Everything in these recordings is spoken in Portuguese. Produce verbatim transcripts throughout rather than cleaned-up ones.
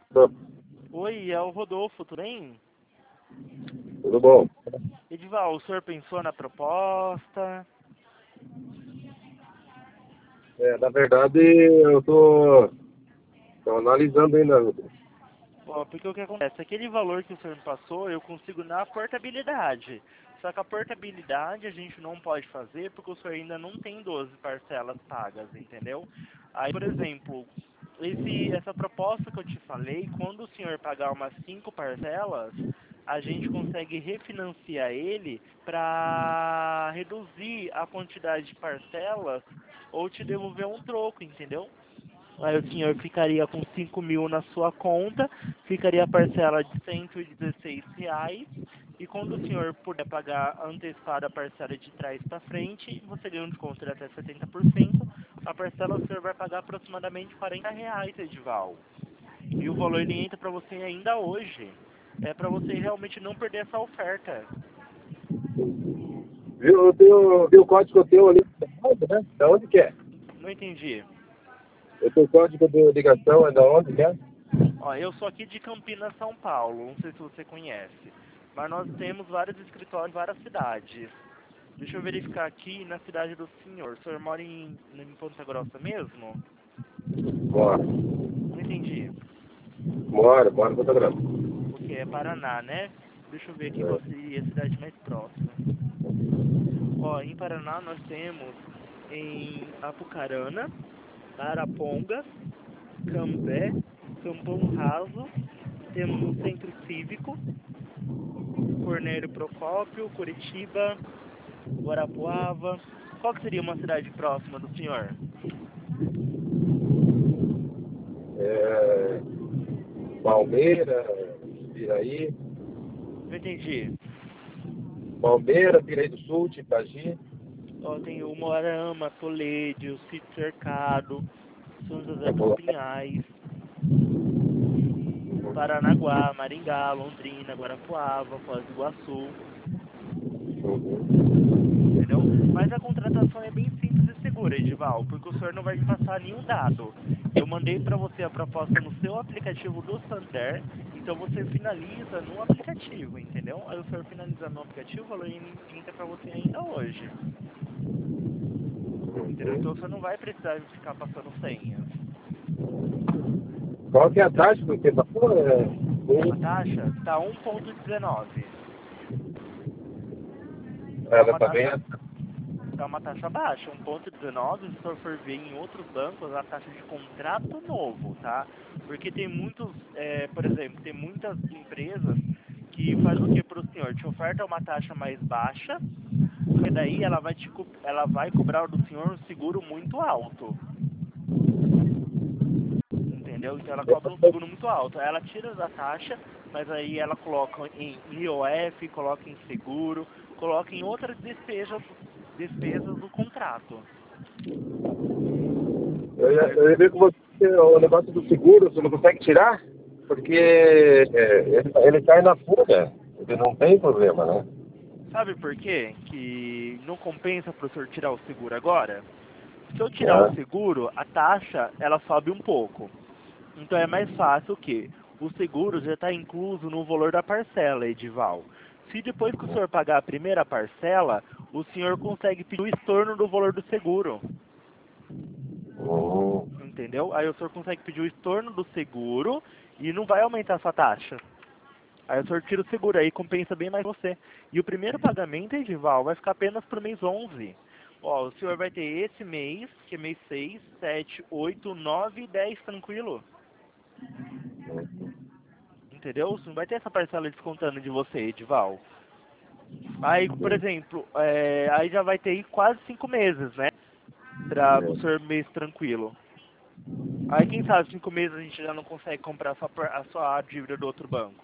Tô. Oi, é o Rodolfo, tudo bem? Tudo bom? Edival, o senhor pensou na proposta? É, na verdade, eu tô, tô analisando ainda. Ó, porque o que acontece? Aquele valor que o senhor me passou, eu consigo na portabilidade. Só que a portabilidade a gente não pode fazer porque o senhor ainda não tem doze parcelas pagas, entendeu? Aí, por exemplo, esse, essa proposta que eu te falei, quando o senhor pagar umas cinco parcelas, a gente consegue refinanciar ele para reduzir a quantidade de parcelas ou te devolver um troco, entendeu? Aí o senhor ficaria com cinco mil na sua conta, ficaria a parcela de cento e dezesseis reais, e quando o senhor puder pagar antecipada a parcela de trás para frente, você ganha um desconto de até setenta por cento, a parcela o senhor vai pagar aproximadamente quarenta reais, Edival. E o valor ele entra para você ainda hoje. É para você realmente não perder essa oferta. Viu, eu tenho, viu o código teu ali? Né? Da onde que é? Não entendi. Eu tenho o código de ligação, é da onde que é? Ó, eu sou aqui de Campinas, São Paulo, não sei se você conhece. Mas nós temos vários escritórios em várias cidades. Deixa eu verificar aqui na cidade do senhor. O senhor mora em, em Ponta Grossa mesmo? Mora. Não entendi. Mora, mora em fotografia. Porque é Paraná, né? Deixa eu ver aqui qual É. seria a cidade mais próxima. Ó, em Paraná nós temos em Apucarana, Arapongas, Cambé, Capão Raso, temos no Centro Cívico, Cornélio Procópio, Curitiba, Guarapuava. Qual que seria uma cidade próxima do senhor? É, Palmeira, Piraí. Não entendi. Palmeira, Piraí do Sul, Titagi. Ó, tem o Moarama, Toledo, Sítio Cercado, São José É dos boa. Pinhais, Paranaguá, Maringá, Londrina, Guarapuava, Foz do Iguaçu, entendeu? Mas a contratação é bem simples e segura, Edival, porque o senhor não vai me passar nenhum dado. Eu mandei para você a proposta no seu aplicativo do Santander, então você finaliza no aplicativo, entendeu? Aí o senhor finaliza no aplicativo, o valor entra para você ainda hoje, entendeu? Então você não vai precisar ficar passando senhas. Qual que é a taxa que você passou? É, A um, taxa tá um ponto dezenove. Tá ela uma tá bem. taxa tá uma taxa baixa, um ponto dezenove. Se for for ver em outros bancos, a taxa de contrato novo, tá? Porque tem muitos, é, por exemplo, tem muitas empresas que faz o que para o senhor? Te oferta uma taxa mais baixa, porque daí ela vai te co- ela vai cobrar do senhor um seguro muito alto. Entendeu? Então ela cobra um seguro muito alto. Aí ela tira da taxa, mas aí ela coloca em I O F, coloca em seguro, coloca em outras despesas, despesas do contrato. Eu ia, Aí, eu ia ver com você o negócio do seguro, você não consegue tirar? Porque é, ele, ele cai na fuga. Ele não tem problema, né? sabe por quê? Que não compensa para o senhor tirar o seguro agora? Se eu tirar o É. seguro, a taxa ela sobe um pouco. Então é mais fácil o quê? O seguro já está incluso no valor da parcela, Edival. Se depois que o senhor pagar a primeira parcela, o senhor consegue pedir o estorno do valor do seguro. Hum, Entendeu? Aí o senhor consegue pedir o estorno do seguro e não vai aumentar a sua taxa. Aí o senhor tira o seguro, aí compensa bem mais você. E o primeiro pagamento, Edival, vai ficar apenas para o mês onze. Ó, o senhor vai ter esse mês, que é mês seis, sete, oito, nove e dez, tranquilo. Entendeu? Você não vai ter essa parcela descontando de você, Edival. Aí, por exemplo, é, aí já vai ter aí quase cinco meses, né? Para o senhor mês tranquilo. Aí quem sabe cinco meses a gente já não consegue comprar a sua, par- a sua dívida do outro banco.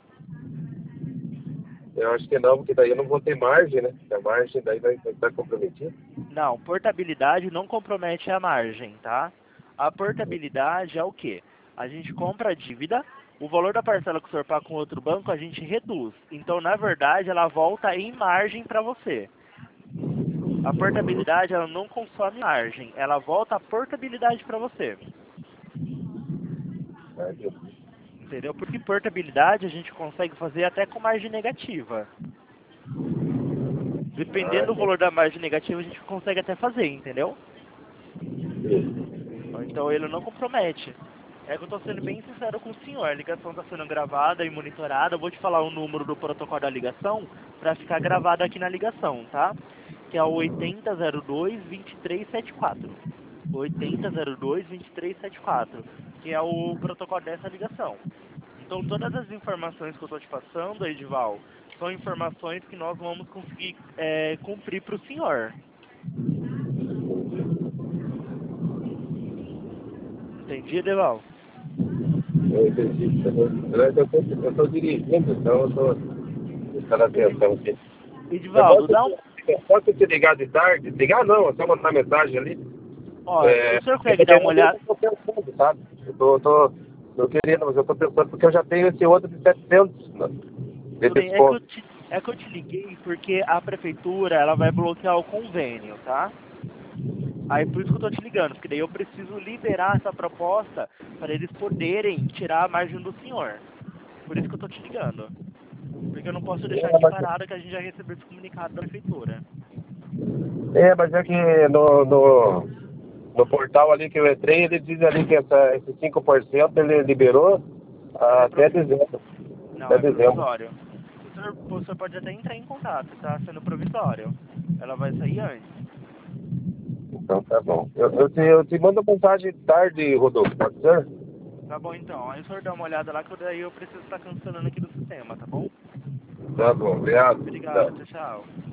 eu acho que não, porque daí eu não vou ter margem, né? A margem daí vai vai estar comprometida. Não, portabilidade não compromete a margem, tá? A portabilidade é o quê? A gente compra a dívida, o valor da parcela que o senhor paga com outro banco a gente reduz. Então, na verdade, ela volta em margem para você. A portabilidade ela não consome margem, ela volta a portabilidade para você. Né? Entendeu? Porque portabilidade a gente consegue fazer até com margem negativa. Dependendo do valor da margem negativa, a gente consegue até fazer, entendeu? Então ele não compromete. É que eu tô sendo bem sincero com o senhor. A ligação tá sendo gravada e monitorada. Eu vou te falar o número do protocolo da ligação pra ficar gravado aqui na ligação, tá? Que é o oitenta zero dois, vinte e três setenta e quatro. oitenta zero dois, vinte e três setenta e quatro. Que é o protocolo dessa ligação. Então todas as informações que eu tô te passando, Edival, são informações que nós vamos conseguir é, cumprir pro senhor. Entendi, Edival? Eu entendi. Eu estou dirigindo, então eu estou prestando atenção aqui. Edivaldo, dá um... Eu posso te ligar de tarde? Ligar não, é só mandar mensagem ali. Ó, É, o senhor consegue dar uma olhada? Eu estou pensando, sabe? Eu tô, tô, tô querendo, mas eu estou pensando porque eu já tenho esse outro de setecentos. Né? De É que, eu desconto. te, é que eu te liguei porque a prefeitura ela vai bloquear o convênio, tá? Aí por isso que eu tô te ligando, porque daí eu preciso liberar essa proposta para eles poderem tirar a margem do senhor. Por isso que eu tô te ligando. Porque eu não posso deixar É, aqui mas, parado que a gente já recebeu esse comunicado da prefeitura. é, mas é que no, no, no portal ali que eu entrei, ele diz ali que essa, esse cinco por cento ele liberou É até provi... dezembro. Não, Até é dezembro. provisório. O senhor, o senhor pode até entrar em contato, tá sendo provisório. Ela vai sair antes. Então tá bom. Eu, eu, te, eu te mando mensagem tarde, Rodolfo, pode ser? Tá bom então, aí o senhor dá uma olhada lá que eu- daí eu preciso estar cancelando aqui do sistema, tá bom? Tá bom, obrigado. Obrigado, Tchau. tchau, tchau.